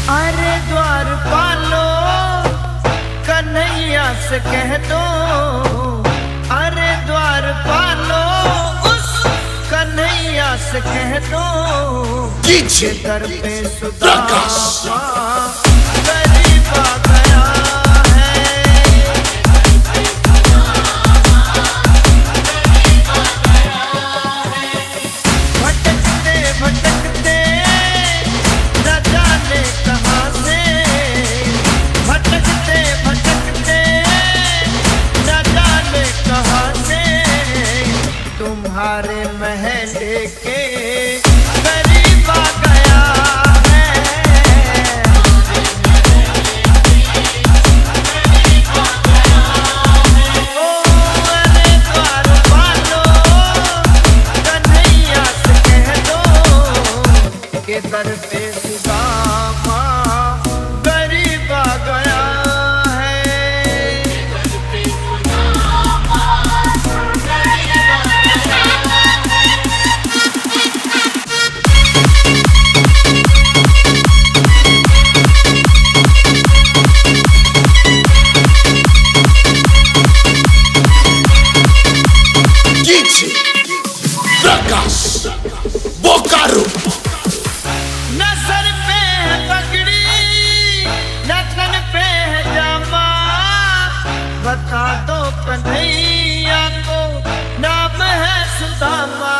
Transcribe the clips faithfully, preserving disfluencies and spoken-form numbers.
अरे द्वार पालो कन्हैया से कह दो, अरे द्वार पालो उस कन्हैया से कह दो, पीछे दर पे सुदामा गरीब आ गया है। भटकते भटकते न जाने कहाँ से, भटकते भटकते न जाने कहाँ से, तुम्हारे महल के करीब आ गया है। ओ अरे द्वार पालो कन्हैया से कह दो, के दर पे सुदामा गरीब आ गया है। पीछे प्रकाश बोकारो। न सर पे है पगड़ी न तन पे है जामा, बता दो कन्हैया को नाम है सुदामा।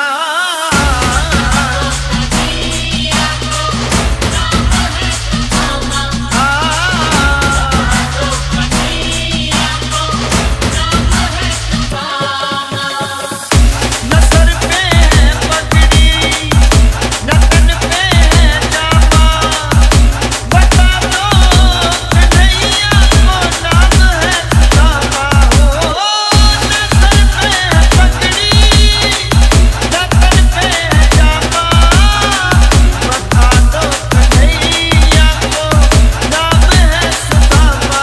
न सर पे है पगड़ी न तन पे है जामा, बता दो कन्हैया को नाम है सुदामा। हो न सर पे है पगड़ी न तन पे है जामा, बता दो कन्हैया को नाम है सुदामा।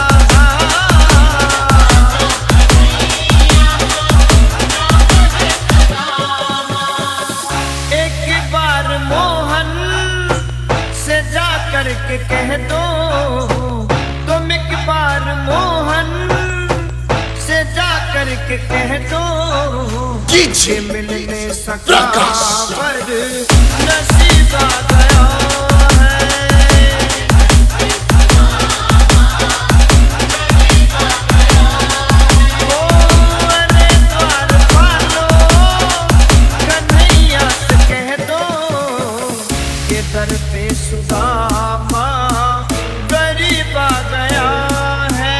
एक बार मोहन से जा करके कह दो, तुम एक बार मोहन से जा करके कह दो, पीछे मिलने सका प्रकाश। पर नसीब आ गया है। ओ अरे द्वार पालो कन्हैया से कह दो, के दर पे सुदामा गरीब आ गया है।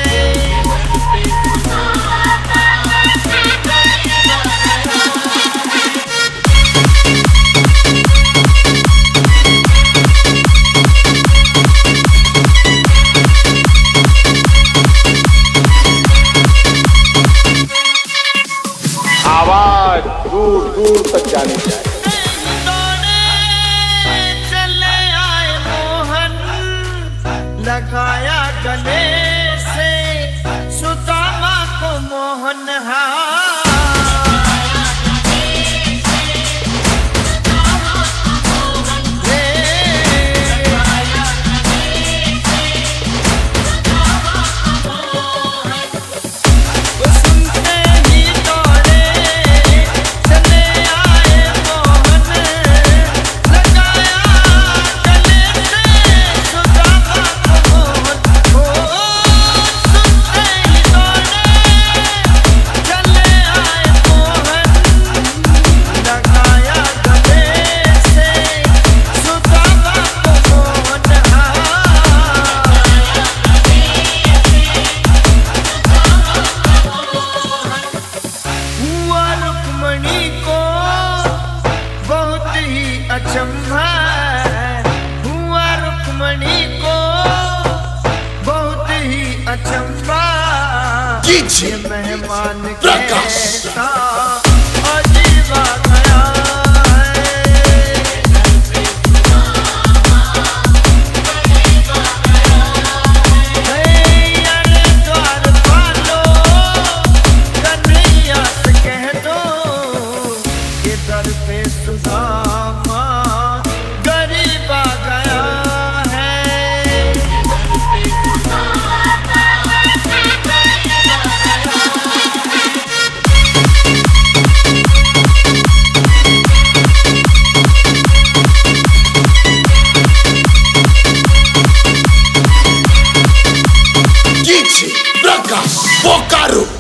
आवाज दूर दूर तक जानी चाहिए। दौड़े चले आए मोहन, लगाया गले से सुदामा को मोहन हाथ। सुनते ही दौड़े चले आए मोहन, लगाया गले से सुदामा को मोहन। हो सुनते ही दौड़े चले आए मोहन, लगाया गले से सुदामा को मोहन। हुआ रुक्मणी को बहुत ही अचंभा, हुआ रुक्मणी को बहुत ही अचंभा, पीछे मेहमान प्रकाश। कैसा अजीब आ गया है। अरे द्वार पालो कन्हैया से कह दो, के दर पे सुदामा गरीब आ गया है। Prakash Bokaro